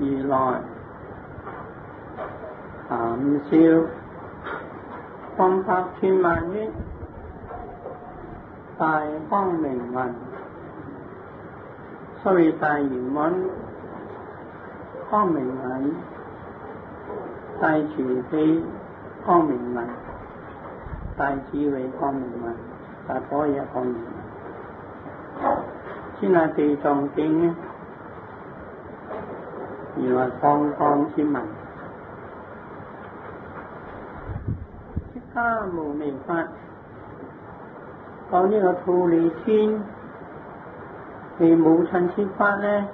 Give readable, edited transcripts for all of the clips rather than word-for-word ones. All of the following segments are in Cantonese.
如來含笑放百千萬億大光明雲，所以大圓滿光明雲、大慈悲光明雲、大智慧光明雲、大般若光明雲，先係地藏經咧，如來放光之文，釋迦牟尼法講呢個忉利天係母親設法咧，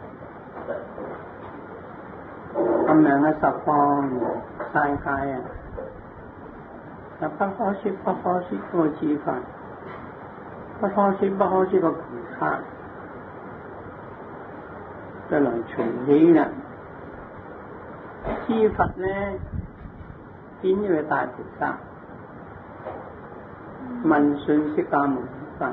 咁樣嘅十方世界啊，就不可說不可說個智法，不可說不可說個菩薩，就來隨喜啦。諸佛咧，顯呢個大菩薩，問訊釋迦牟尼法，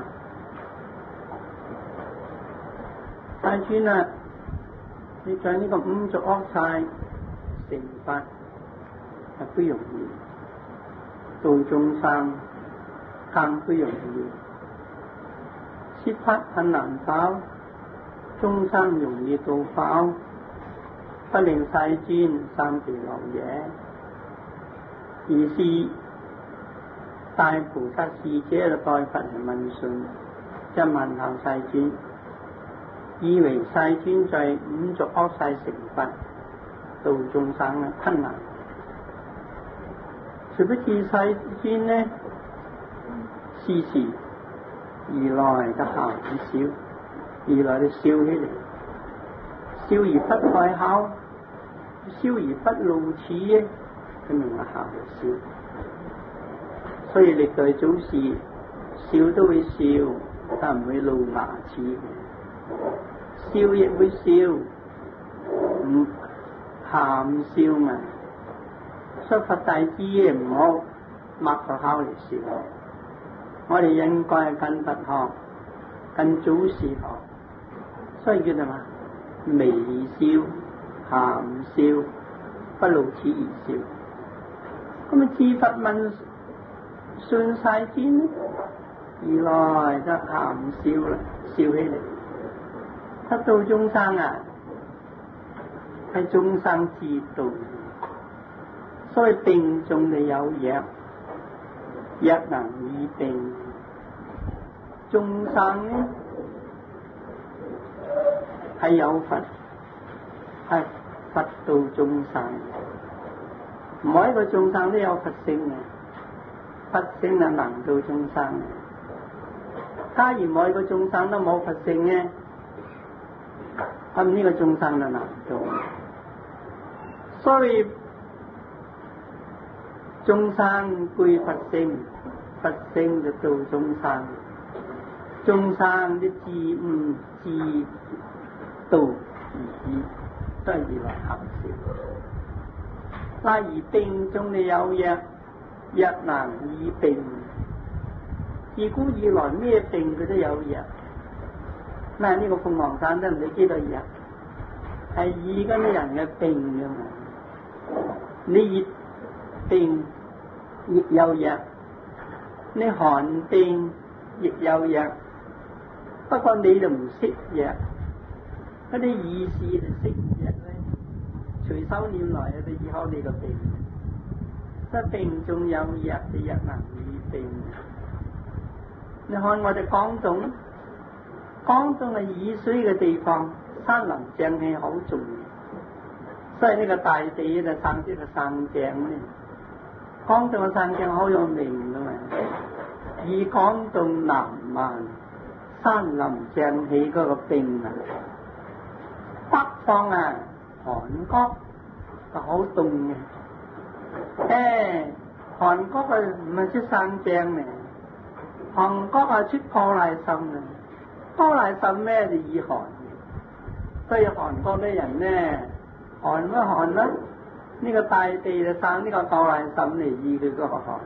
大尊啊，你在呢個五濁惡世成法係不容易，度眾生更不容易，設法很難否？眾生容易度否？不令世尊三地流嘢，而是大菩薩使者代佛嚟問訊，即問候世尊，以為世尊在五濁惡世成佛，度眾生嘅困難。殊不知世尊呢，時時如來嘅含笑，如來嘅笑起嚟，笑而不開口，笑而不露齒嘅，佢名係含笑。所以歷代祖師笑都會笑，但唔會露牙齒，笑亦會笑，唔含笑嘛。所以佛大知嘅唔好擘個口嚟笑，我哋應該係跟佛學，跟祖師學，所以叫做嘛微笑、含笑、不露齒而笑。咁啊，自佛問訊世尊，如來就含笑啦，笑起嚟，得到眾生啊，係眾生之道。所以病中你有藥，藥能醫病。眾生呢係有佛，係佛度眾生，每一個眾生都有佛性嘅，佛性係能度眾生嘅。假如每一個眾生都冇佛性呢，咁呢個眾生就難度。所以眾生具佛性，佛性就度眾生。眾生的自悟自度而已，都係如來含笑。但而病中你有藥，藥難醫病。自古以來咩病佢都有藥。嗱，呢個鳳凰山都唔知幾多藥，係醫緊啲人嘅病㗎嘛。你熱病亦有藥，你寒病亦有藥。不過你就唔識藥，嗰啲意思就識藥咧，隨手拈來就醫好你個病。所以病中有藥，就藥能醫病。你看我哋廣東係雨水嘅地方，山林正氣好重要，所以呢個大地就生啲個山正咧。廣東嘅山正好有名噶嘛，以廣東南蠻山林正氣嗰個病啊，北方啊韓國就好凍嘅，韓國啊唔係出山正嘅，韓國啊出破賴參嘅，破賴參咩就以寒嘅，所以韓國啲人呢寒乜寒啦，呢個大地就生呢個破賴參嚟醫佢嗰個寒。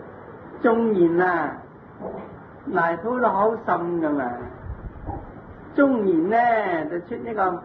中原啊泥土都好深噶嘛， 中年咧就出呢個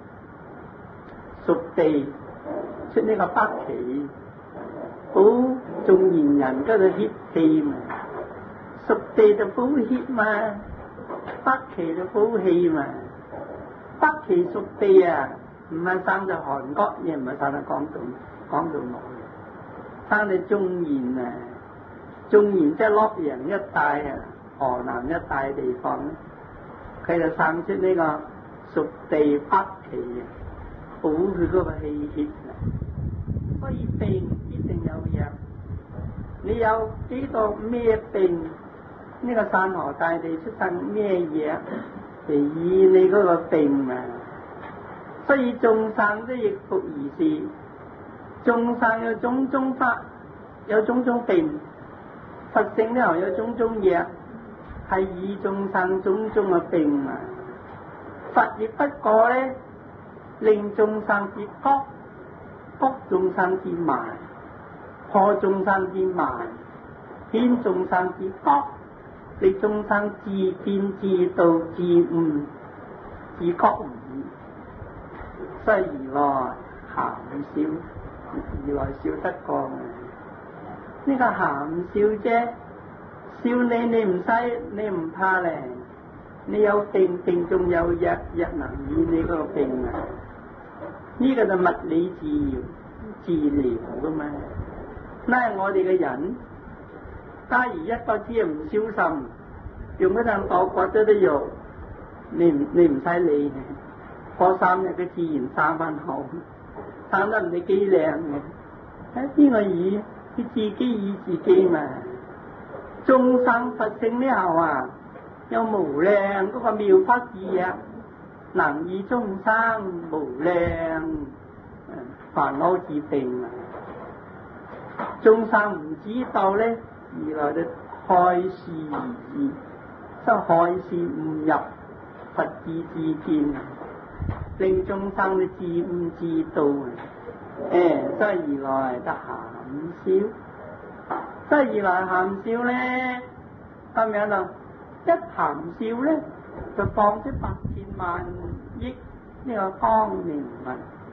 屬地，出呢個北芪，補中年人嗰度血氣嘛，屬地就補血嘛，北芪就補氣嘛。北芪屬地啊，唔係生在韓國，亦唔係生在廣東內，生在中原啊。中原即係洛陽一帶啊，河南一帶地方，佢就生出呢個屬地北芪啊，補佢嗰個氣血啊。所以病一定有藥，你有幾多咩病？呢個山河大地出生咩藥嚟醫你嗰個病啊？所以眾生都亦復如是，眾生有種種法，有種種病，佛性呢有種種藥，係醫眾生種種嘅病啊。佛亦不過咧，令眾生之覺，覺眾生之慢，破眾生之慢，顯眾生之覺，令眾生自見自度自悟自覺悟。所以如來含笑，如來笑得過呢個含笑啫，笑你唔使，你唔怕咧。你有病，病中有藥，藥能醫你嗰個病啊！呢個就物理治療噶嘛。嗱，我哋嘅人，假如一個字唔小心，用嗰陣倒刮咗啲藥，你唔使理，過3日佢自然生翻好，生得唔知幾靚嘅。邊個醫？佢自己醫自己嘛。眾生佛性呢後啊，有無量嗰個妙法智藥，能醫眾生無量煩惱之病啊！眾生唔知道咧，而來就開示而至，即係開示悟入佛智自見，令眾生嘅自悟自度啊！所以而來得含笑，所以而來含笑咧，咁樣咯。一含笑咧，就放出8000萬億呢個光明物。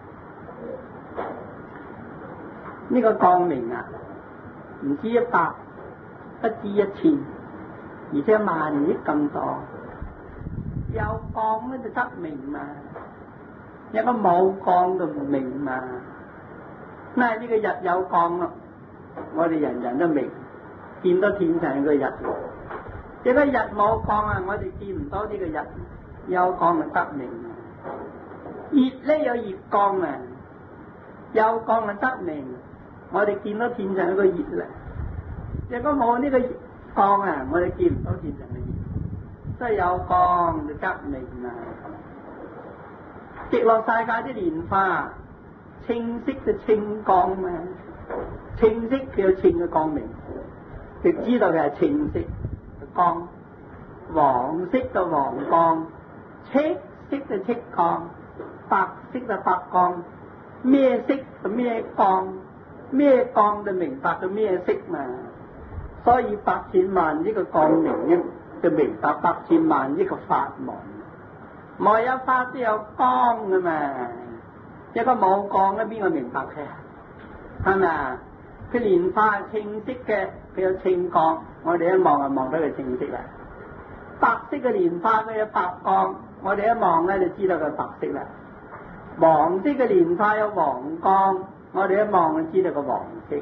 呢個光明啊，唔止100，不止1000，而且萬億咁多。有光咧就得明嘛，有個冇光就唔明嘛。嗱，呢個日有光咯，我哋人人都明，見到天上個日。如果日冇光啊，我哋見唔到呢個日，有光就得明。熱咧有熱光啊，有光就得明。我哋見到天上個熱啦。如果冇呢個光啊，我哋見唔到天上嘅熱。所以有光就得明啊。極樂世界啲蓮花清晰就清光啊，清晰佢有清嘅光明，佢知道佢係清晰。光黃色嘅黃光，赤色嘅赤光，白色嘅白光，咩色就咩光，咩光就明白咗咩色嘛。所以8000萬呢個光明咧，就明白8000萬呢個法門。冇有法都有光噶嘛，一個冇光咧，邊個明白佢？係咪啊？佢蓮花係清晰嘅，佢有清光，我哋一望就望到佢清晰啦。白色嘅蓮花佢有白光，我哋一望咧就知道佢白色啦。黃色嘅蓮花有黃光，我哋一望就知道佢黃色。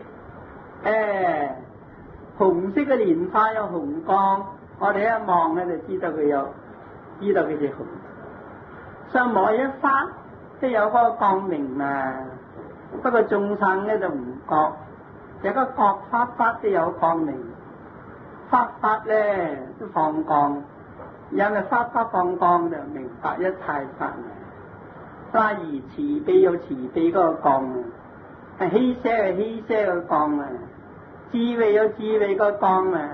紅色嘅蓮花有紅光，我哋一望咧就知道佢隻紅。所以每一法都有嗰個光明嘛，不過眾生咧就唔覺。有個覺法都有光明，法咧都放光，因為法放光就明白一切法。例如慈悲有慈悲嗰個光啊，希捨有希捨個光啊，智慧有智慧個光啊，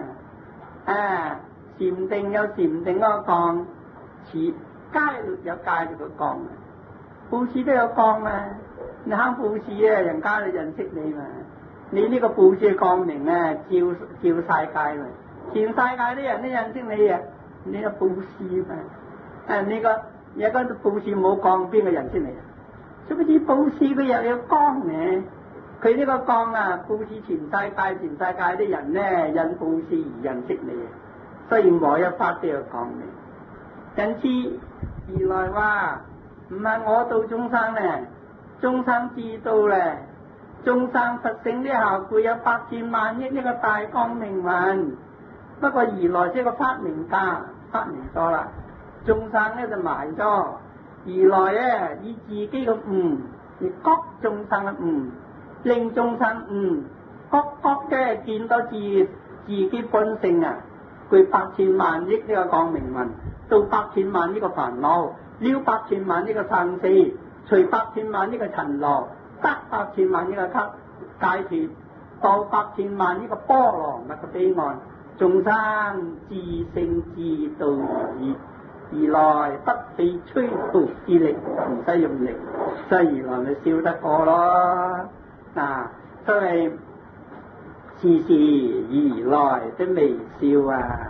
禪定有禪定嗰個光，戒律有戒律個光啊，布施都有光啊，你肯布施啊，人家就認識你嘛。你呢個布施光明啊，照世界嘛，全世界啲人都認識你啊，你個布施嘛， 呢個有個布施冇光，邊個人先嚟啊？所以啲布施佢又有光嘅，佢呢個光啊，布施全世界啲人咧，因布施而認識你，所以我一發都有光嘅。因此二來話唔係我度眾生咧，眾生知道咧，眾生佛性啲效果有百千萬億呢個大光明雲。不過二來即係個發明家發明咗啦，眾生咧就埋咗。二來咧以自己嘅悟，而覺眾生嘅悟，令眾生悟，覺嘅見到自己本性啊，佢百千萬億呢個光明雲，到百千萬呢個煩惱，了百千萬呢個生死，除百千萬呢個塵勞，得百千萬呢個解脫，到百千萬呢個波浪嘅彼岸，眾生自性自度而來，不費吹灰之力，唔使用力，所以而來咪笑得過咯。所以時時而來的微笑啊！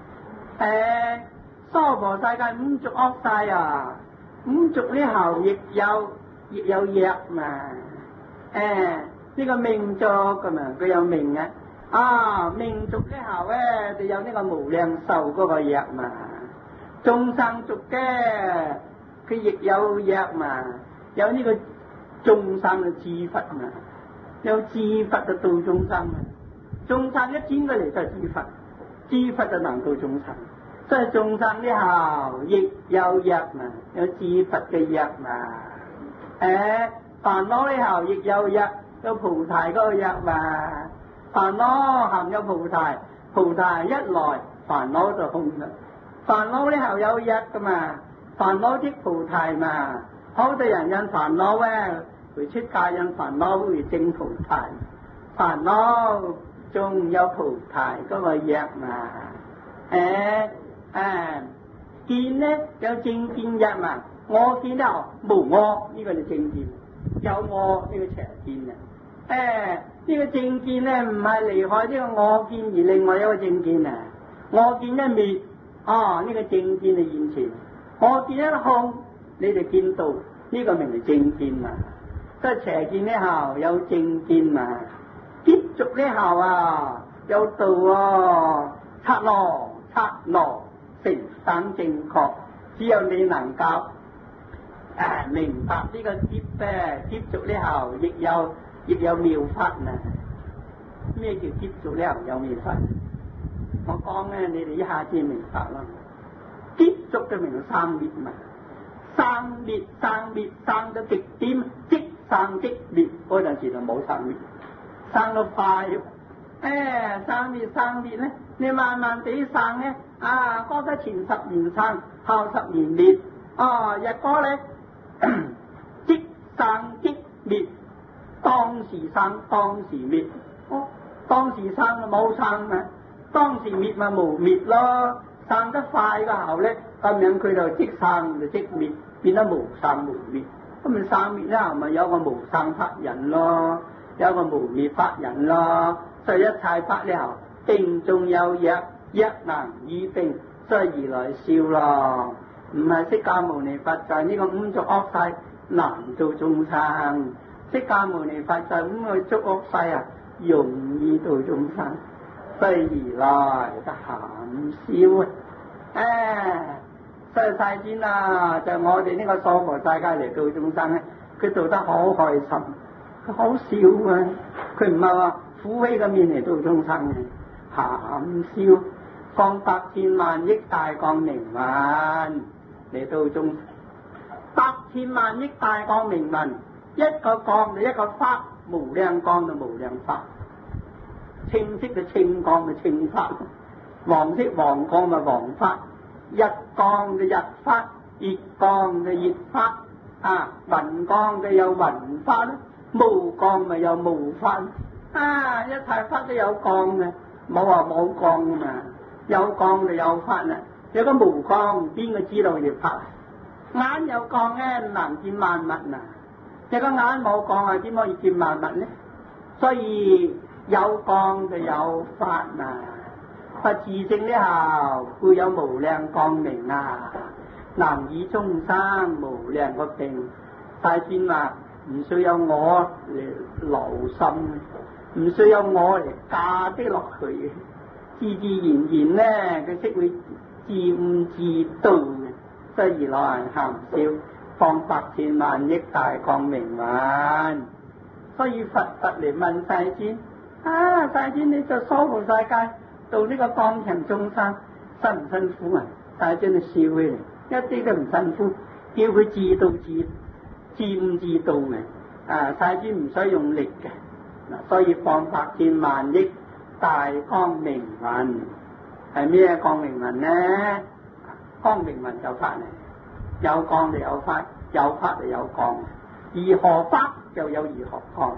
娑婆世界五濁惡世啊，五濁呢後亦有藥嘛。呢個命濁噶嘛，佢有命啊。命濁呢後咧就有呢個無量壽嗰個藥嘛。眾生濁嘅佢亦有藥嘛，有呢個眾生嘅智佛嘛，有智佛就度眾生啊。眾生一轉過嚟就係智佛，智佛就能度眾生。所以眾生呢後亦有藥嘛，有智佛嘅藥嘛。煩惱呢後亦有藥，有菩提嗰個藥嘛。煩惱含有菩提，菩提一來煩惱就空啦。煩惱呢後有藥噶嘛，煩惱即菩提嘛。好多人因煩惱咧，會出家因煩惱會證菩提。煩惱仲有菩提嗰個藥嘛。見呢有正見藥嘛，我見呢無我呢個就正見，有我呢個邪見啊。呢個正見咧唔係離開呢個我見而另外一個正見啊。我見一滅，呢個正見係現前。我見一空，你哋見到呢個名係正見嘛。即係邪見呢後有正見嘛，結續呢後啊有道察羅成等正確，只有你能夠明白呢個結續呢後亦有妙法啊！咩叫結續呢後有妙法？我講咧，你哋一下子明白啦。結續嘅名生滅嘛，生到極點，即生即滅，嗰陣時就冇生滅，生到快。生滅咧，你慢慢地生咧，覺得前10年生，後10年滅，日果咧即生即滅，當時生當時滅，當時生就冇生啊，當時滅咪無滅咯。生得快嘅後咧，咁樣佢就即生就即滅，變得無生無滅。咁咪生滅咧，咪有個無生法忍咯，有個無滅法忍咯。所以一切法咧後，定中有藥，藥能醫病，所以而來笑咯。唔係釋迦牟尼佛就係呢個五濁惡世難度眾生，釋迦牟尼佛就係五濁惡世容易度眾生，所以而來得含笑所以世尊就我哋呢個娑婆世界嚟度眾生咧，佢度得好開心，佢好笑啊！佢唔係話苦悲嘅面嚟度眾生嘅，含笑放百千萬億大光明雲嚟度眾生，百千萬億大光明雲，一個光就一個法，無量光就無量法，清晰嘅清光就清法，黃色黃光咪黃法，日光就日法，熱光就熱法，雲光就有雲法啦，無光咪有無法，一切法都有光嘅，冇話冇光噶嘛，有光就有法啦。有個無光，邊個知道佢條法？眼有光咧，能見萬物啊！有個眼冇光點可以見萬物咧？所以有光就有法啊！佛自性呢後，故有無量光明啊！ 難以終生無量個病。大仙話唔需要我嚟留心，唔需要我嚟嫁啲落去，自自然然咧佢識會自悟自度嘅，所以老人含笑放百千萬億大光明雲。所以佛嚟問世尊，世尊你就娑婆世界到呢個光場眾生辛唔辛苦啊？世尊就笑佢嚟，一啲都唔辛苦，叫佢自度自悟自度嘅。世尊唔使用力嘅，所以放百千萬億大光明雲。係咩光明雲呢？光明雲就法嚟，有光就有法，有法就有光，如何法就有如何光。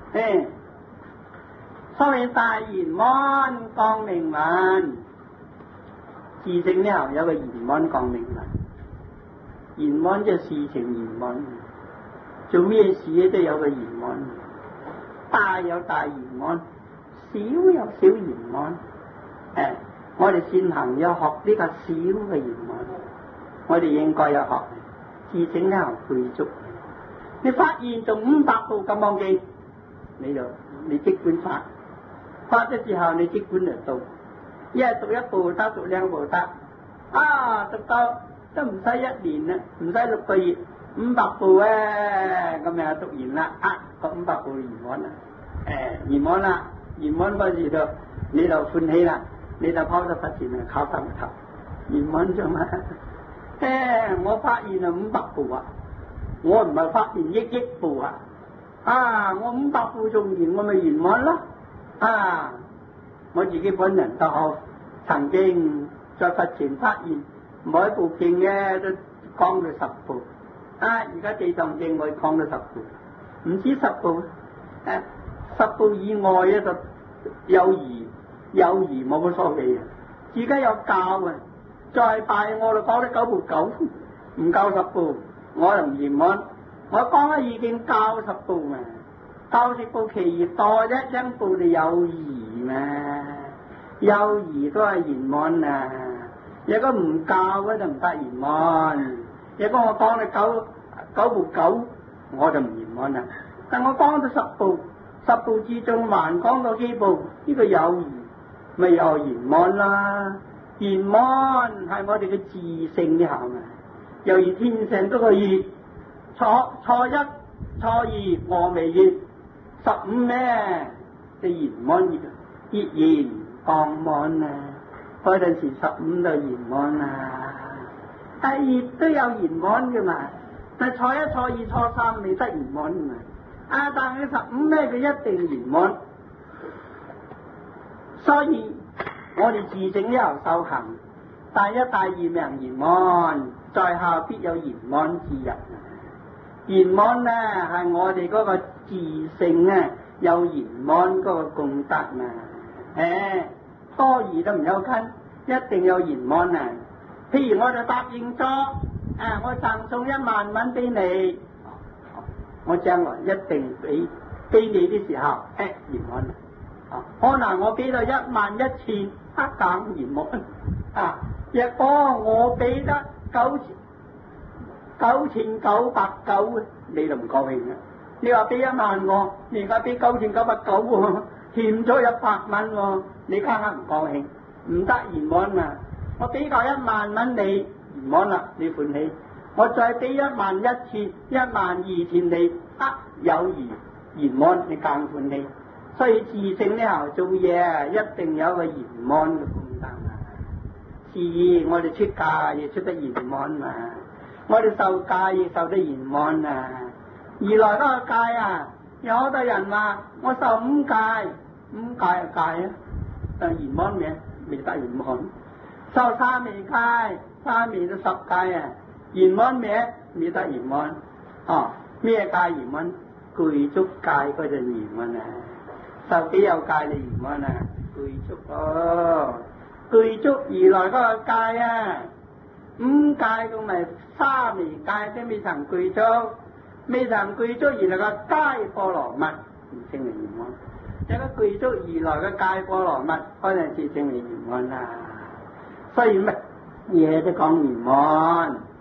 所謂大圓滿光明雲，自性呢後有個圓滿光明雲，圓滿即係事情圓滿，做咩事都有個圓滿，大有大圓滿，小有小圓滿。我哋善行有學呢個小嘅圓滿，我哋應該有學，自性呢後具足。你發現仲500步咁忘記，你即管發咗之後你即管嚟讀，一係讀一步得，讀2步得，讀到都唔使1年啦，唔使6個月，500步咁又讀完啦，個500步圓滿啦，圓滿啦，圓滿嗰時就你就歡喜啦，你就拋咗佛前嚟靠頭圓滿啫嘛。我發現啊500步啊，我唔係發現億步啊，我500步做完我咪圓滿咯。我自己本人都好，曾經在佛前發現每一部經嘅都講到10步，而家地藏經我講到10步，唔止10步，10步以外咧就有餘冇乜所謂啊，自己有教啊，再拜我就講得9步9，唔夠10步我就唔圓滿，我講咗已經教10步嘛。10步其餘多1步就有餘嘛，有餘都係圓滿啊！如果唔教咧就唔得圓滿。如果我講你9步9，我就唔圓滿啦。但我講到10步，10步之中還講到幾步，呢個有餘咪又圓滿啦。圓滿係我哋嘅自性呢行啊，猶如天上嗰個月，初1、初2我未月。15咩？就圓滿熱然光滿啊！嗰陣時15就圓滿啦。熱都有圓滿嘅嘛，但初1、初2、初3未得圓滿嘅嘛。但係15咩？佢一定圓滿。所以我哋自性呢頭修行，大一大二名圓滿，在下必有圓滿之日。圓滿咧係我哋嗰個自性咧有圓滿嗰個功德啊！多餘都唔有根，一定有圓滿啊！譬如我就答應咗，我贈送1萬蚊俾你，我將來一定俾你的時候，圓滿啊！可能我俾到11000，更圓滿啊！若果我俾得9999，你就唔高興啦。你話俾1萬我，你而家俾9999喎，欠咗100蚊喎，你梗係唔高興，唔得圓滿嘛。我俾夠1萬蚊你圓滿啦，你歡喜。我再俾11000、12000你，有餘圓滿，你更歡喜。所以自性呢頭做嘢一定有個圓滿嘅功德啊。是我哋出家亦出得圓滿嘛。我哋受戒亦受得圓滿啊！而來嗰個戒有好多人話我受5戒就戒啊，但圓滿未得圓滿。受3味戒，3味都10戒啊，圓滿未得圓滿。咩戒圓滿？具足戒嗰陣圓滿啊！受幾有戒你圓滿啊？具足具足而來嗰個戒5戒咁咪3味戒都未曾具足，未曾具足而來個戒波羅蜜唔稱為圓滿。有個具足而來嘅戒波羅蜜，嗰陣時稱為圓滿啦。所以乜嘢都講圓滿，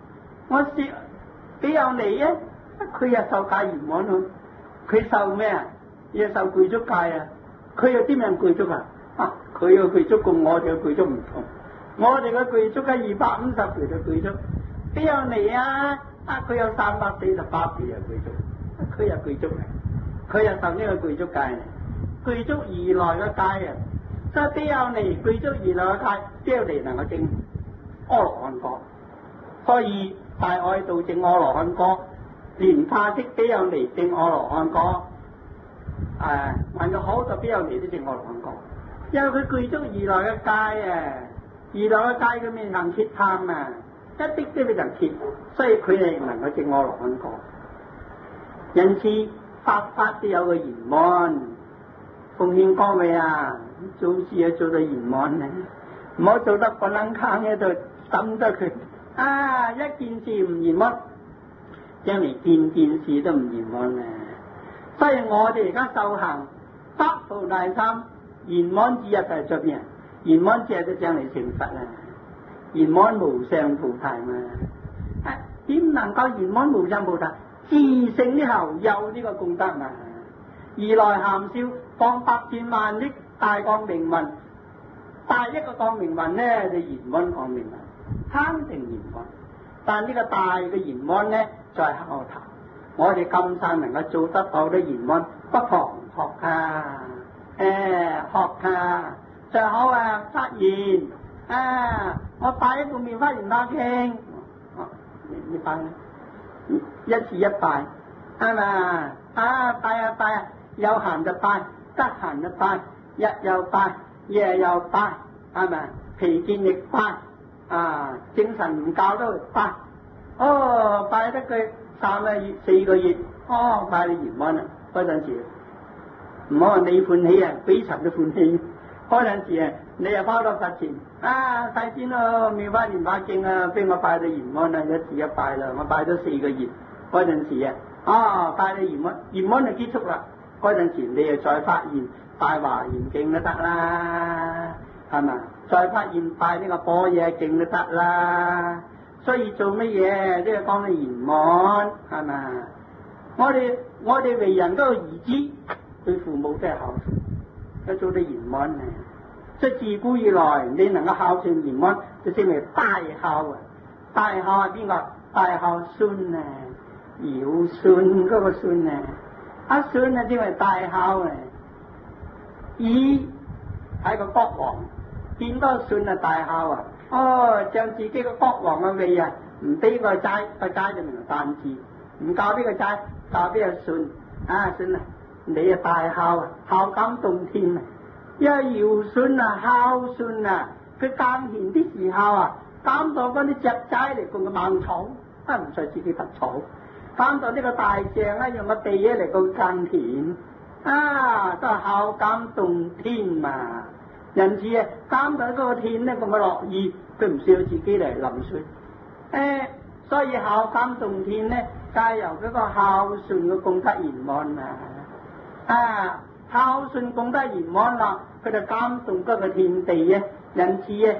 我説俾有你啊，佢又受戒嚴門咯，佢受咩啊？又受具足戒啊！佢有啲咩具足啊？佢嘅具足同我哋嘅具足唔同，我哋嘅具足係250條嘅具足，俾有你啊！佢有348條嘅具足，佢有具足啊！佢又受呢個具足戒啊！具足而來嘅戒啊！所以俾有你具足而來嘅戒，俾有你能夠證阿羅漢果，所以大愛道證阿羅漢果，蓮花色俾有你證阿羅漢果，還有好多俾有你都證阿羅漢果，因為佢具足而來嘅戒啊！而來嘅戒佢未能揭探啊，一啲都未能揭，所以佢係能夠證阿羅漢果。因此法都有個圓滿，奉獻各位啊，做事啊做到圓滿啊，唔好做得滾冷坑喺度抌咗佢一件事唔圓滿，將嚟件事都唔圓滿啊！所以我哋而家修行得菩提心圓滿之日就係做咩啊？圓滿之日就將嚟成佛啊！圓滿無上菩提嘛，點能夠圓滿無上菩提？自性之後有呢個功德嘛，而來含笑放百千萬億大光明雲，大一個光明雲咧就圓滿光明雲，肯定圓滿。但呢個大嘅圓滿咧在後頭，我哋今生能夠做得到啲圓滿，不妨學下，學下最好啊！發現我拜一部妙法蓮花經，你拜啦。一次一拜，係嘛？拜啊！有閒就拜，得閒就拜，日又拜，夜又拜，係咪？疲倦亦拜，精神唔夠都拜。拜得佢3個月、4個月，拜你圓滿啦！嗰陣時，唔好話你歡喜啊，俾塵都歡喜。嗰陣時啊，你又拋到佛前，睇先咯，妙法蓮花經啊，俾我拜到圓滿啦，一次一拜啦，我拜咗4個月。嗰陣時拜到圓滿，圓滿就結束啦。嗰陣時你又再發現拜華嚴經都得啦，係嘛？再發現拜呢個般若經都得啦。所以做乜嘢都要講你圓滿，係嘛？我哋為人都有兒子，對父母都係孝順，都做得圓滿啊！即係自古以來，你能夠孝順圓滿，就稱為大孝啊！大孝係邊個？大孝孫啊，堯舜嗰個孫啊，孫啊稱為大孝啊！以係個國王，見到孫啊大孝啊！將自己個國王嘅位啊，唔俾個齋，個齋就名誕字，唔教俾個齋，教俾個孫孫啊！你啊大孝啊，孝感動天啊！因為堯舜啊，孝順啊，佢耕田啲時候啊，耕到嗰啲隻齋嚟供個芒草，唔使自己拔草；耕到呢個大象啊，用個地嚟供耕田，都係孝感動天嘛。因此啊，耕到嗰個田咧，供個落葉，佢唔需要自己嚟淋水。所以孝感動天咧，皆由嗰個孝順嘅功德圓滿啊！孝順功德圓滿啦，佢就感動嗰個天地啊！因此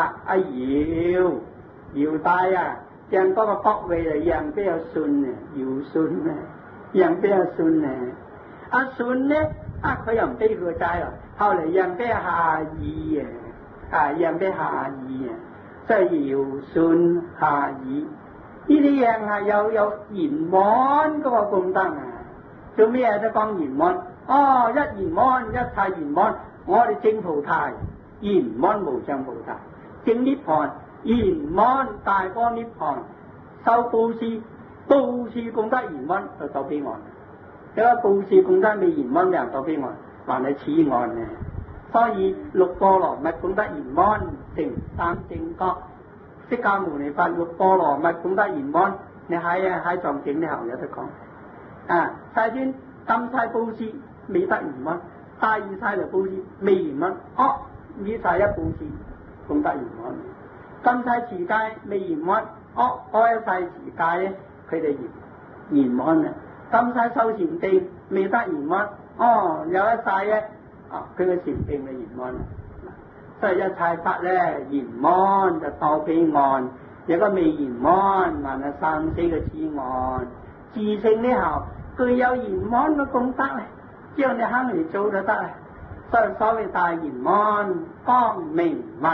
堯大啊，將嗰個國位嚟讓俾阿舜啊，堯舜啊，讓俾阿舜啊。阿舜咧，佢又唔俾佢個齋啦，後嚟讓俾夏禹啊，讓俾夏禹啊，即係堯舜夏禹呢啲人係有圓滿嗰個功德啊！做咩都講圓滿。一圓滿一切圓滿，我哋證菩提圓滿無上菩提，證涅槃圓滿大光涅槃，受布施功德圓滿就到彼岸。因為布施功德未圓滿，沒人到彼岸，還係此岸嘅。所以六波羅蜜功德圓滿，成三正覺。釋迦牟尼佛六波羅蜜功德圓滿，你喺藏經呢後有得講。世尊金晒布施未得圓滿，大二晒嚟布施未圓滿，以晒一布施功德圓滿。金晒持戒未圓滿，開一晒持戒咧，佢哋圓滿啊！金晒修禪定未得圓滿，有一晒咧，佢嘅禪定咪圓滿。所以一切法咧圓滿就到彼岸， 有個未圓滿，還係生死嘅之岸。自性呢後具有圓滿嘅功德咧，只要你肯嚟做就得啦。所謂大圓滿光明雲，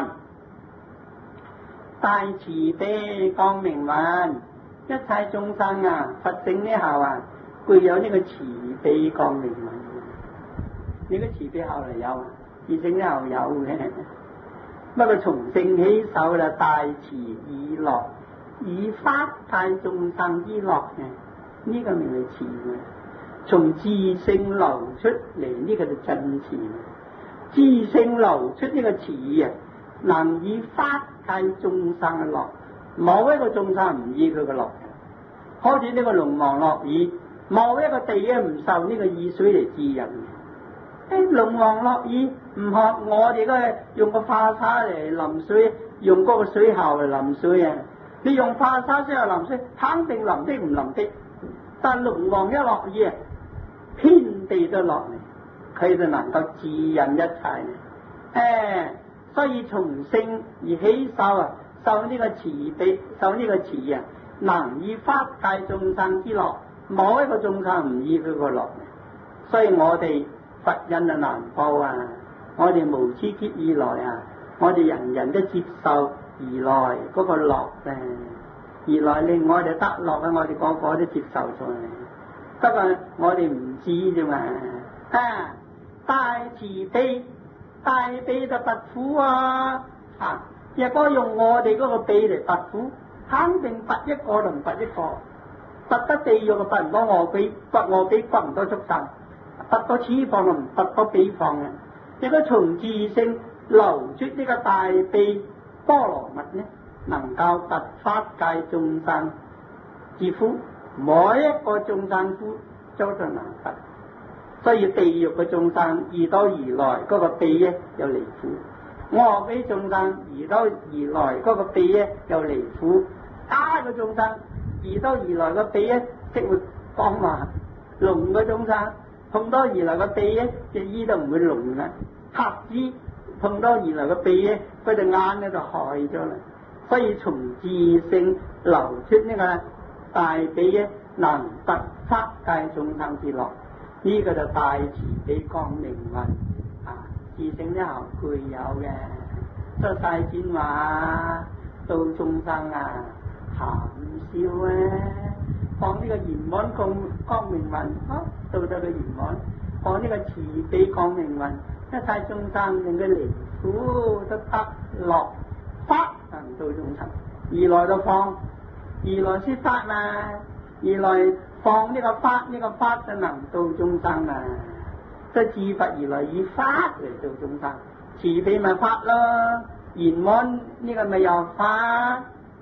大慈悲光明雲，一切眾生啊，佛性呢後啊，具有呢個慈悲光明雲。呢個慈悲後嚟有，自性呢後有嘅。不過從性起手啦，大慈以樂，以發大眾生之樂嘅，呢個名係慈嘅。從自性流出嚟，呢個就真慈。自性流出呢個慈啊，能以發大眾生嘅樂，冇一個眾生唔依佢嘅樂。好似呢個龍王落雨，冇一個地啊唔受呢個雨水嚟滋潤。龍王落雨唔學我哋嗰用個花灑嚟淋水，用嗰個水喉嚟淋水啊！你用花灑先嚟淋水，肯定淋的唔淋的。但龍王一落雨啊，天地都落嚟，佢就能夠滋潤一切。所以從性而起受啊，受呢個慈悲，受呢個慈啊，能以發大眾生之樂，冇一個眾生唔依佢個樂。所以我哋佛印啊難報啊！我哋無始劫以來啊，我哋人人都接受而來嗰個樂嘅，而來令我哋得樂啊！我哋個個都接受咗，不過我哋唔知啫嘛。大慈悲，大悲就拔苦啊！若果用我哋嗰個悲嚟拔苦，肯定拔一個同拔一個，拔得地獄就拔唔到餓鬼，拔餓鬼拔唔到畜生。拔到此方就唔拔到彼方嘅。如果從自性流出呢個大悲波羅蜜呢，能夠拔發界眾生之苦，每一個眾生苦都能拔。所以地獄嘅眾生移到而來嗰個悲呢又離苦，餓鬼眾生移到而來嗰個悲呢又離苦，打嘅眾生移到而來個悲呢即會講話，聾嘅眾生碰到而來個鼻咧，隻耳都唔會聾啦；瞎子碰到而來個鼻咧，佢隻眼咧就害咗啦。所以從自性流出呢個大悲咧，能拔發界眾生之樂，呢、這個就大慈悲光明雲自性呢後具有嘅。所以世尊話度眾生啊，含笑啊！放呢個圓滿光明雲，到咗個圓滿；放呢個慈悲光明雲，一切眾生令佢離苦都得樂，發能度眾生。而來就放，而來先發嘛，而來放呢個發就能度眾生啊！即係自佛而來以發嚟度眾生，慈悲咪發咯，圓滿呢個咪又發。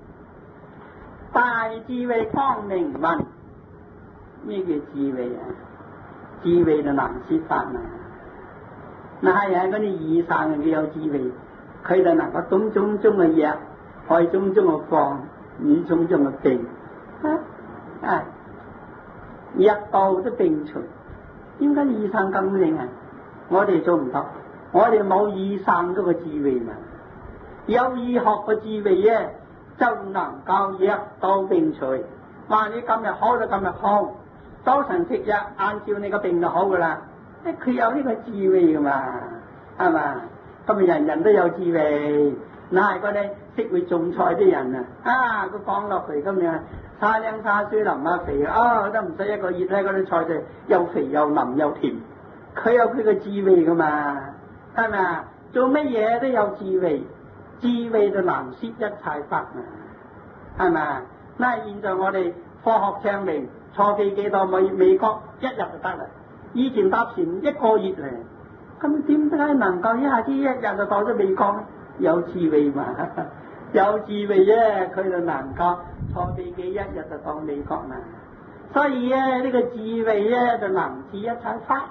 大智慧光明雲，咩叫智慧啊？智慧就能說法嘛。嗱係嗰啲異生佢有智慧，佢就能夠懂種種嘅嘢，愛種種嘅放，與種種嘅定，一道都並存。點解異生咁靈啊？我哋做唔到，我哋冇異生嗰個智慧嘛。有醫學嘅智慧咧，就能夠一刀並隨，話你今日好就今日好，早晨食藥按照你個病就好噶啦。佢有呢個智慧噶嘛，係嘛？咁人人都有智慧，哪係嗰啲識會種菜啲人啊？佢講落嚟咁樣，沙靚沙水淋下肥都唔使一個月咧，嗰啲菜就又肥又腍又甜。佢有佢嘅智慧噶嘛，係咪啊？做乜嘢都有智慧。智慧就能說一切法啊，係咪？嗱，現在我哋科學昌明，坐飛機到美國一日就得啦。以前搭船一個月嚟，咁點解能夠一下子一日就到咗美國呢？有智慧嘛，有智慧啫，佢就能夠坐飛機一日就到美國嘛。所以呢、呢個智慧咧就能治一切法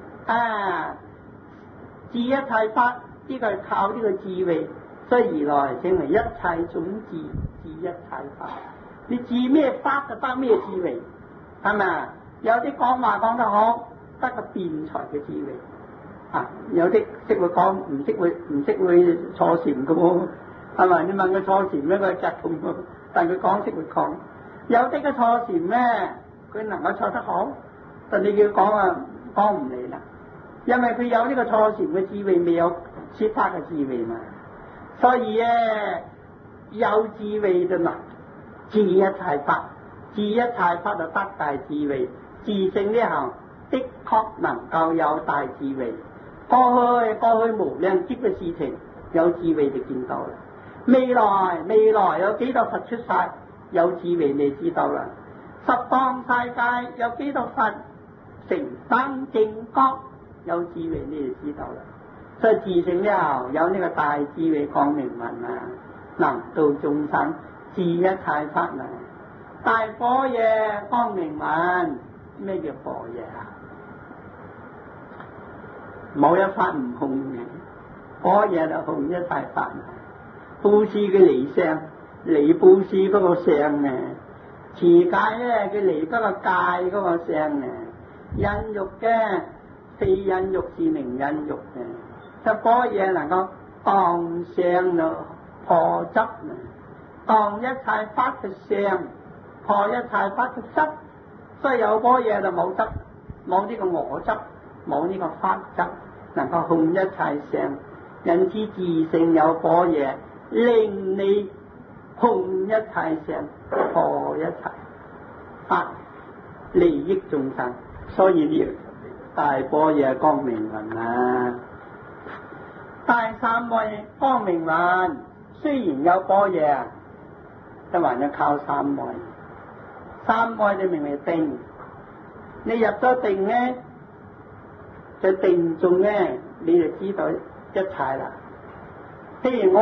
治一切法，呢個係靠呢個智慧。所以而來稱為一切種智，治一切法。你治咩法就得咩智慧，係咪啊？有啲講話講得好，得個辯才嘅智慧。有啲識會講，唔識會坐船嘅喎。 係咪？你問佢坐禪咩？佢窒痛，但佢講識會講。有啲嘅坐禪咧，佢能夠坐得好，但你叫講啊，講唔嚟啦。因為佢有呢個坐禪嘅智慧，未有其他嘅智慧嘛。所以咧，有智慧就能治一切法，治一切法就得大智慧。自性呢行的確能夠有大智慧。過去無量劫嘅事情，有智慧就見到啦。未來有幾多佛出世，有智慧你知道啦。十方世界有幾多佛成生正覺，有智慧你就知道啦。所以自性呢行有呢個大智慧光明雲啊，能度眾生，治一切法啊。大般若光明雲，咩叫般若啊？冇一法唔空嘅，般若就空一切法。布施嘅離相，離布施嗰個相啊；持戒咧，佢離嗰個戒嗰個相啊；忍辱嘅非忍辱是名忍辱嘅，就般若能夠當相就破執啊，當一切法嘅相，破一切法嘅執。所以有般若就冇執，冇呢個我執，冇呢個法執，能夠控一切相。因此自性有般若，令你控一切相，破一切法，利益眾生。所以呢大般若光明雲啊，大三昧光明雲雖然有般若，但還要靠三昧。三昧你明明定，你入咗定咧，就定中咧，你就知道一切啦。譬如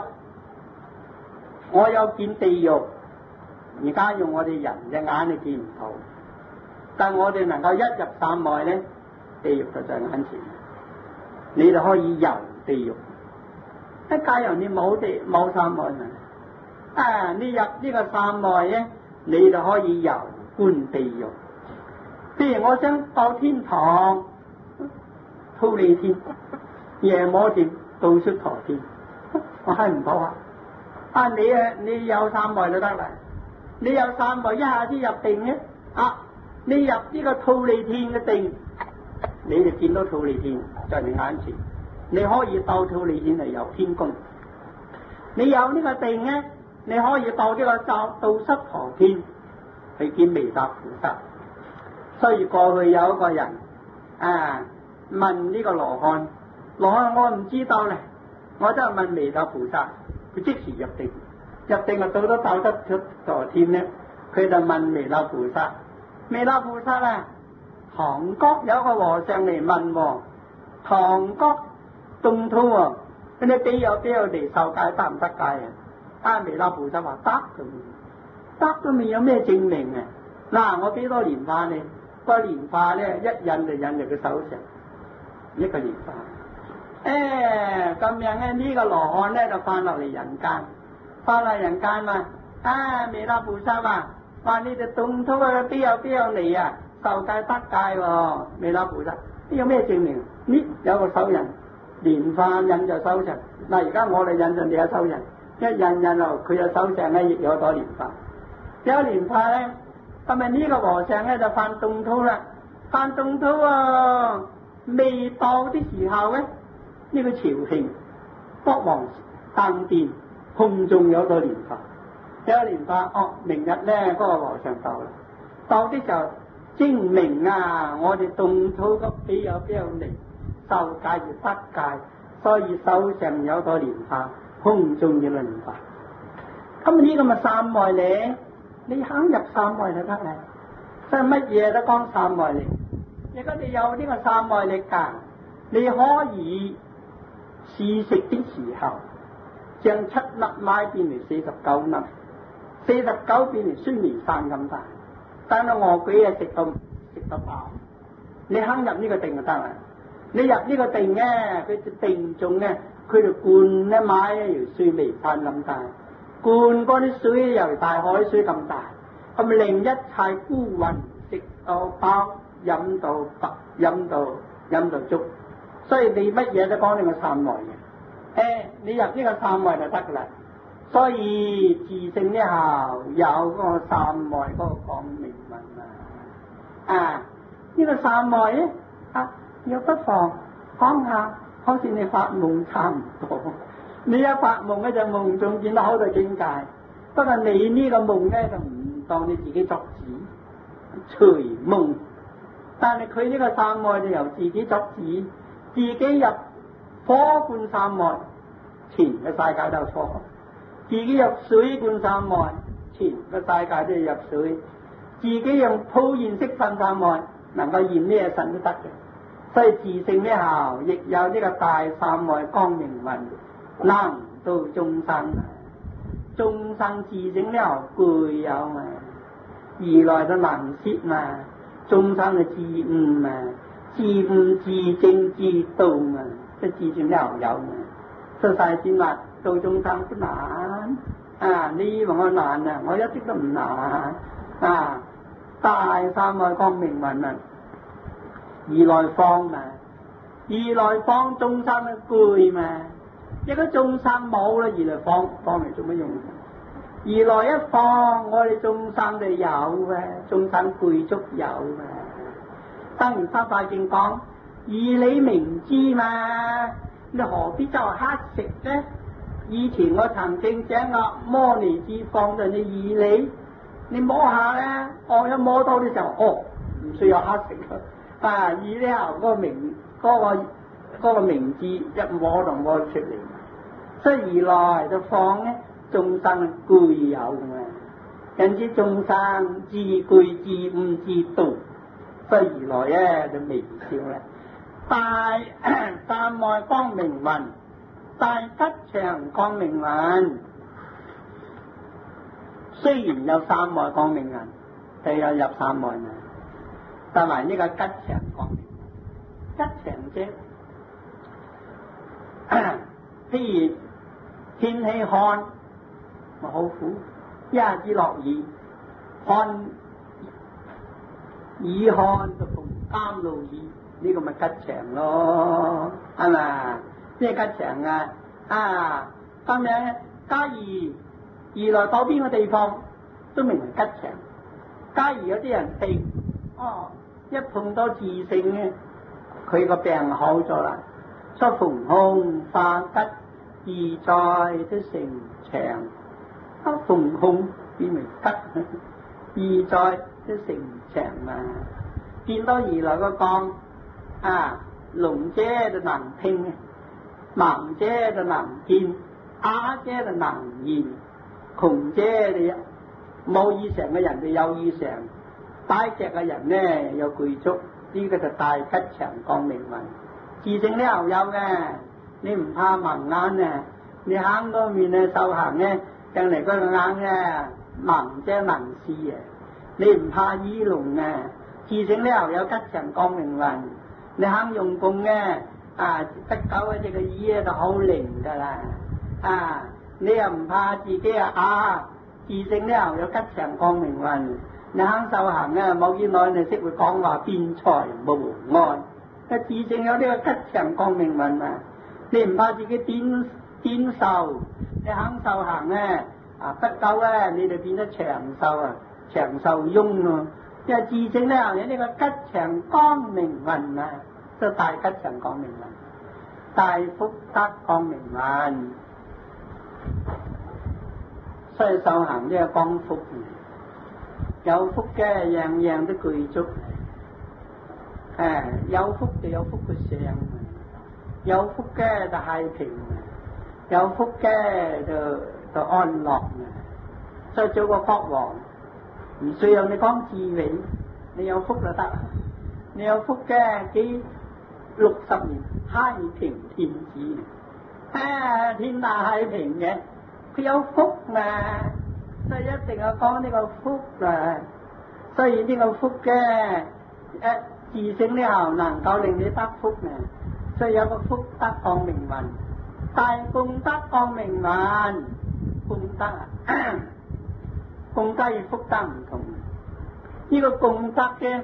我有見地獄，而家用我哋人隻眼你見唔到，但我哋能夠一入三昧咧，地獄就在眼前，你就可以遊地獄。假如你冇三昧啊，你入呢個三昧咧，你就可以遊觀地獄。譬如我想到天堂，忉利天、夜摩天、到出陀天，我係唔到啊！你有三昧就得啦。你有三昧一下子入定咧，你入呢個忉利天嘅定，你就見到忉利天在你眼前，你可以到忉利天嚟遊天宮。你有呢個定咧，你可以到呢個到失陀天去見彌勒菩薩。所以過去有一個人問呢個羅漢，我唔知道咧，我真係問彌勒菩薩，佢即時入定就到咗到失陀天咧，佢就問彌勒菩薩，彌勒菩薩啊，唐國有個和尚嚟問，唐國東土啊，你邊有嚟受戒得唔得戒啊？彌勒菩薩話得都未有咩證明啊！嗱，我俾多蓮花你，個蓮花咧一印就印入佢手上，一個蓮花。咁樣咧呢個羅漢咧就翻落嚟人間，嘛，彌勒菩薩話你哋東土啊，邊有嚟啊？受戒得戒喎，彌勒菩薩有咩證明？呢有個手印，蓮花印在手上。嗱，而家我哋印上你嘅手印，一印落佢嘅手上咧亦有朵蓮花。有蓮花咧，咁咪呢個和尚咧就翻東土啦。翻東土未到的時候咧，呢個朝廷國王登殿，空中有朵蓮花，明日咧嗰個和尚到啦。到的就證明我哋東土嗰邊有嚟受戒而得戒，所以手上有朵蓮花，空中有蓮花。咁呢個咪三昧嚟？你肯入三昧就得啦。所以乜嘢都講三昧力。如果你有呢個三昧力㗎，你可以試食的時候，將7粒米變為49粒，49變為須彌山咁大。但係餓鬼食到飽，你肯入呢個定就得啦。你入呢個定咧，佢定中咧，佢就灌一買一條須彌山咁大。灌嗰啲水由大海水咁大，咁令一切孤魂食到飽，飲到足。所以你乜嘢都講呢個三昧嘅，你入呢個三昧就得噶啦。 所以自性呢效有嗰個三昧嗰個光明雲呢個三昧咧又不妨講下，好似你發夢差唔多。你一發夢咧就夢中見到好多境界，不過你呢個夢咧就唔當你自己作主，隨夢。但係佢呢個三昧就由自己作主，自己入火灌三昧，全個世界都有火；自己入水灌三昧，全個世界都要入水；自己用普現色分三昧，能夠現咩神都得嘅。所以自性呢效亦有呢個大三昧光明雲，能度眾生。眾生自性呢效具有嘛，而來就能攝嘛。眾生嘅自悟嘛，自悟自證自度嘛，即自性呢效有嘛。所以世尊話度眾生不難你以為我難我一啲都唔難大三昧光明雲如來方嘛，如來方眾生嘅具嘛。如果眾生冇啦，如來方嚟做乜用？如來一放，我哋眾生就有嘅，眾生具足有嘅。當然三法經講，義理明知嘛，你何必就乞食呢？以前我曾經將個摩尼珠放在你義理，你摸下咧，一摸到嘅時候，唔需要乞食以呢後嗰個名嗰個名字一摸就摸出嚟，所以如來就放咧，眾生具有嘅，因此眾生自具自悟自度，所以如來咧就微笑啦。大三昧光明雲，大吉祥光明雲，雖然有三昧光明雲，佢有入三昧嘛，但係呢個吉祥光明雲，吉祥啫。譬如天氣旱，咪好苦，一下子落雨，雨旱就逢甘露雨，呢個咪吉祥咯，係咪？咩吉祥咁樣，假如來到邊個地方都名為吉祥。假如有啲人病，一碰到自性嘅，佢個病好咗啦，出逢凶化吉，自在都成祥。逢凶變為吉，自在都成祥嘛。見到如來個光聾者就能聽，盲者就能見，啞者就能言，窮者就冇耳常嘅人就有耳常，大隻嘅人呢有具足，呢個就大吉祥光明雲。自性呢又有嘅，你唔怕盲眼你行嗰面修行呢，將嚟嗰個眼盲者能視你唔怕耳聾自性呢又有吉祥光明雲。你肯用功得久嗰隻個耳就好靈噶啦你又唔怕自己自性呢又有吉祥光明雲。你肯修行冇幾耐你識會講話辯才無礙，自性有呢個吉祥光明雲你唔怕自己短壽，你肯修行得久你就變得長壽長壽翁咯。因為自性呢有呢個吉祥光明雲就大吉祥光明雲，大福德光明雲。所以修行呢個光福，有福嘅樣樣都具足有福就有福嘅相，有福嘅就太平，有福嘅就安樂所以做個國王唔需要你講智慧，你有福就得。你有福嘅幾60年太平天子天下太平嘅，佢有福嘛，所以一定要講呢個福所以呢個福嘅自性呢後能夠令你得福所以有個福德光明雲，大功德光明雲。功德功德與福德唔同，呢個功德嘅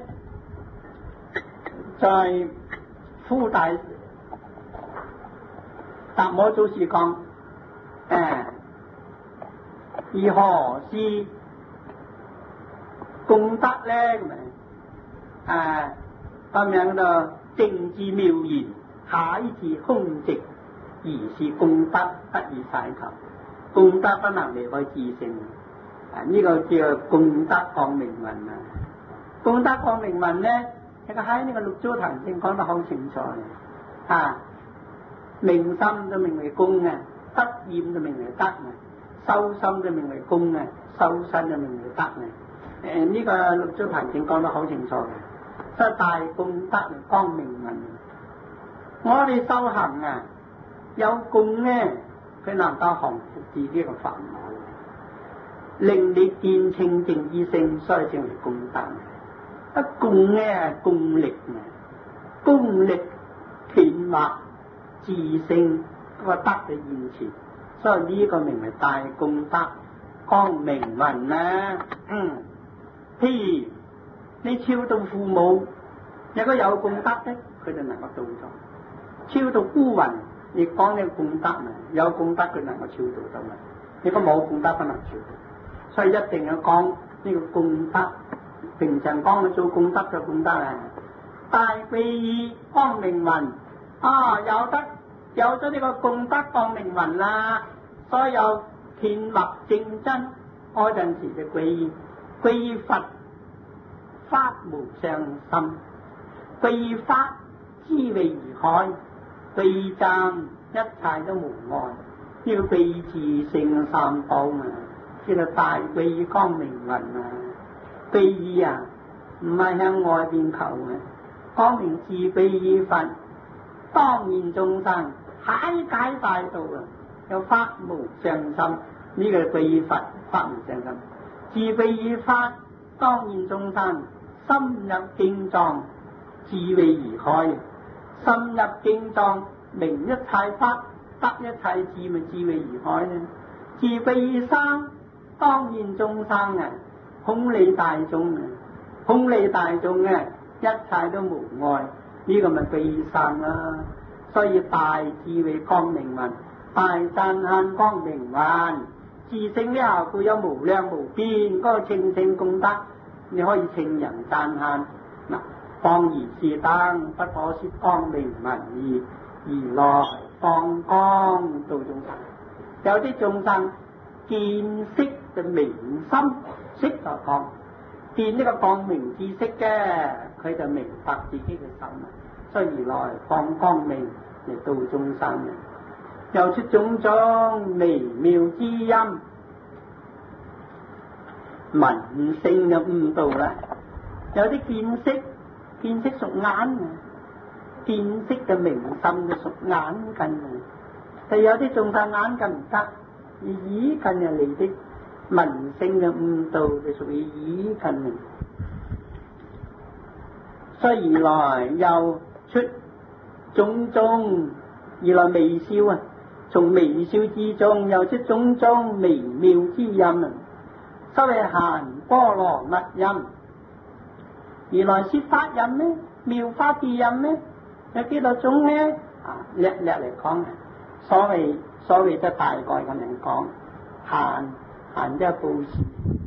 在富大達摩祖師講而何是功德咧？咁樣就正知妙言，下一字空寂，而是功德得以晒求。功德不能離開自性，呢個叫功德光明雲啊！功德光明雲咧，喺呢個六祖壇經講得好清楚嘅。明心就名為功啊，得厭就名為德啊，修心就名為功啊，修身就名為德啊。呢個六祖壇經講得好清楚嘅，所以大功德光明雲。我哋修行啊，有功咧，佢能夠降服自己嘅煩惱，令你見清淨之性，所以稱為功德。功咧，功力啊，功力權或自性個德嘅現前，所以呢個名為大功德光明雲啊。譬如你超度父母，如果有功德咧，佢就能夠度咗；超度孤魂，你講呢個功德啊，有功德佢能夠超度到啦。如果冇功德不能超度，所以一定要講呢個功德。平常講嘅做功德就功德啊！大歸依光明雲有咗呢個功德光明雲啦，所有遍惑正真嗰陣時就歸依。歸依佛，法無上心；歸依法，智慧如海；歸依僧，一切都無礙。要歸依自性三寶啊，叫做大歸依光明雲啊！歸依啊，唔係向外邊求嘅，光明自歸依佛，當現眾生，解解大道啊！有法無上心，呢個係歸依佛，法無上心。自歸依法，當現眾生，深入經藏，智慧如海。深入經藏，明一切法，得一切智，咪智慧如海呢？自歸依生，當現眾生啊！空理大眾啊，空理大眾啊，一切都無礙，呢個咪歸依生啦。所以大智慧光明雲，大讚歎光明雲，自性呢佢有無量無邊嗰個清淨功德，你可以稱人讚歎。放而是燈，不可說光明雲而來放光度眾生。有啲眾生見識就明心。識就講見呢個光明知識嘅，佢就明白自己嘅心，所以而來放光明嚟度眾生嘅。又出種種微妙之音，聞聲就悟道啦。有啲見識屬眼，見識嘅明心就屬眼近，但有啲眾生眼近唔得，而耳近又嚟的。聞聲嘅悟道就屬於耳近，所以而來又出種種，而來微笑啊！從微笑之中又出種種微妙之音啊！所謂閒波羅蜜音，而來說法音呢？妙法之音呢？有幾多種呢？略嚟講，所謂即大概咁樣講，閒即係布施，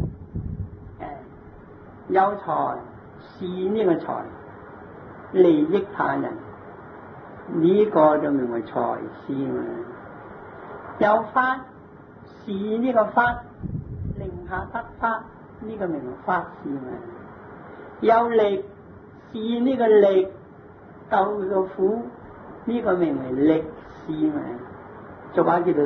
有財施呢個財，利益他人，呢個就名為財施嘛。有法施呢個法，令下得法，呢個名為法施嘛。有力施呢個力，救個苦，呢個名為力施嘛。俗話叫做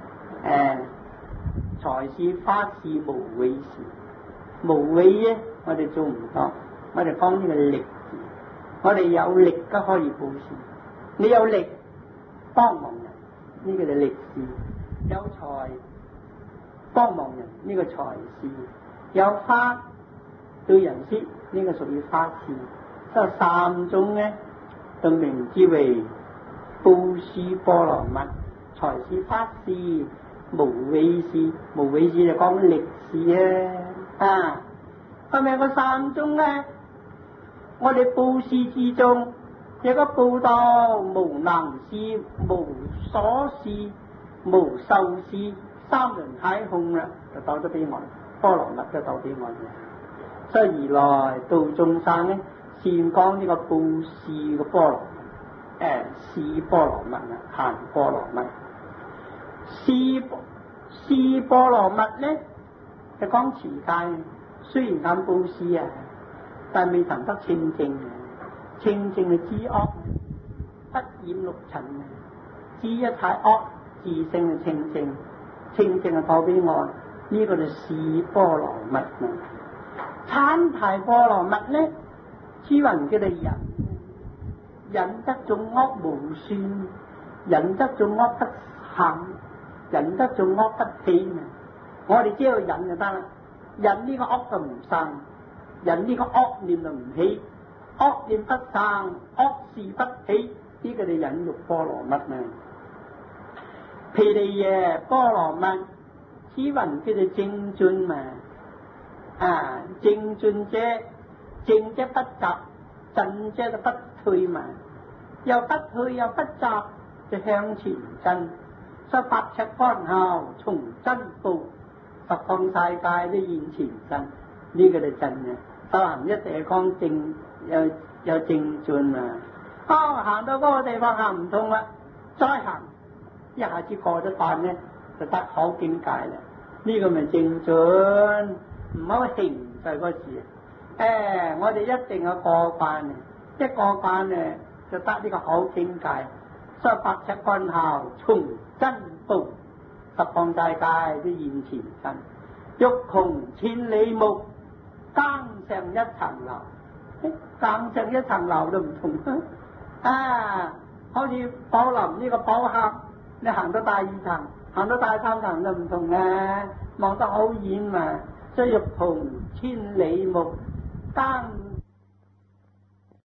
財施法施無畏施，無畏咧我哋做唔到，我哋講呢個力，我哋有力都可以布施，你有力幫忙人，呢個就力施；有財幫忙人，呢個財施；有法對人施，呢個屬於法施。所以三種咧就名之為布施波羅蜜、財施、法施、無畏施。無畏施就講力施啊！咁樣個三種咧，我哋布施之中，有個布道無能施、無所施、無受施三輪體空啦，就到咗彼岸，波羅蜜就到彼岸嘅。所以而來度眾生咧，善講呢個布施嘅波羅蜜，施波羅蜜啊，行波羅蜜。施波羅蜜咧，就講持戒，雖然講布施啊，但未曾得清淨嘅。清淨嘅知惡，不染六塵嘅，知一切惡，自性嘅清淨，清淨係到彼岸，呢個就施波羅蜜啊。產提波羅蜜咧，此云佢哋忍得眾惡無算，忍得眾惡不行，忍得眾惡不起啊！我哋只要忍就得啦，忍呢個惡就唔生，忍呢個惡念就唔起。惡念不生，惡事不起，呢個就忍辱波羅蜜啊！毗梨耶波羅蜜，此云叫做正進嘛。正進者，正者不雜，進者就不退嘛。又不退又不雜，就向前進。所以8尺竿後從真步，十方世界都現前進，呢個就進嘅。修行一定係講正。有正進啊！行到嗰個地方行唔通啦，再行一下子過咗關咧，就得好境界啦。呢個咪正進，唔好停就嗰字。我哋一定要過關嘅，一過關咧就得呢個好境界。所以8尺竿後從真步，十方世界都現前身。欲窮千里目，更上一層樓。更上一層樓都唔同好似寶林呢個寶盒，你行到第2層，行到第3層都唔同啊，望得好遠嘛。所以欲窮千里目，更